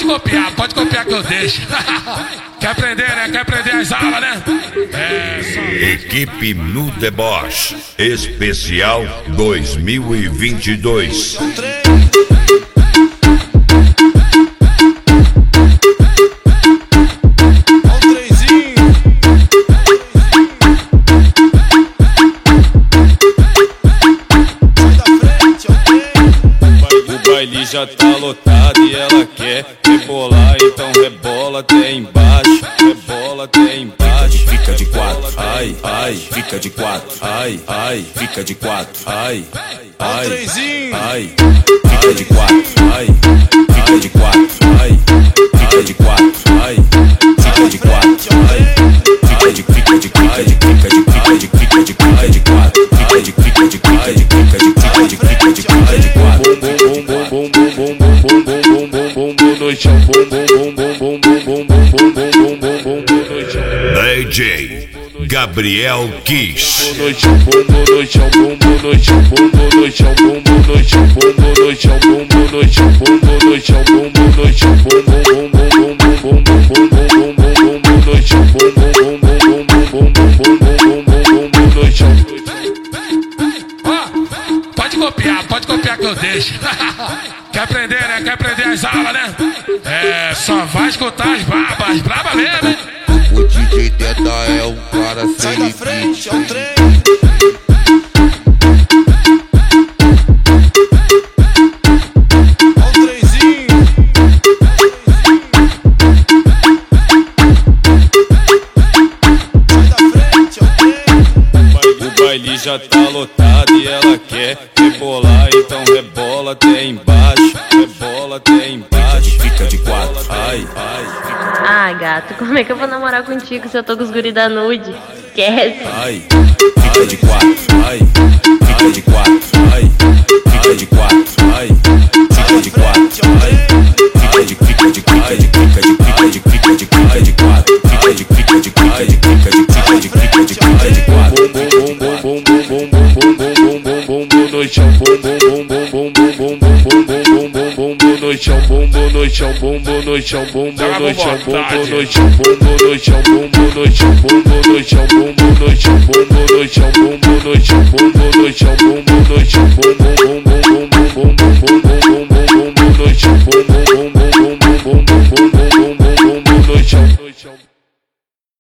pode copiar que eu deixo. Quer aprender, né? Quer aprender as aulas, né? Equipe No Deboche Especial 2022. O baile já tá lotado e ela quer rebolar, então rebola até embaixo, rebola até embaixo. Fica de quatro, ai, ai, fica de quatro, ai, ai, fica de quatro, ai, ai, ai, fica de quatro, ai, fica de quatro, ai, fica de quatro, ai, fica de quatro, ai, fica de quatro, fica de quatro, fica de quatro, DJ Gabriel Kiss. Pode copiar que eu deixo. Quer aprender, né? Quer aprender as aulas, né? Só vai escutar as brabas mesmo, hein? O DJ Deda é um cara sem limite. O baile já tá lotado e ela quer rebolar, então rebola até embaixo, rebola até embaixo. Fica de quatro, ai, ai, fica de... Ah, gato, como é que eu vou namorar contigo se eu tô com os guri da nude? Esquece. Ai, fica de quatro, ai, fica de quatro, ai, fica de quatro, ai, fica de quatro, ai, fica de quatro, fica de quatro, fica de quatro, no chão, bombo no chão, bombo no chão, bombo no chão, bombo no chão, bombo no chão, bombo no chão, bombo no chão, bombo no chão, bombo no chão, bombo no chão, bombo no chão, bombo no chão, bombo no chão, bombo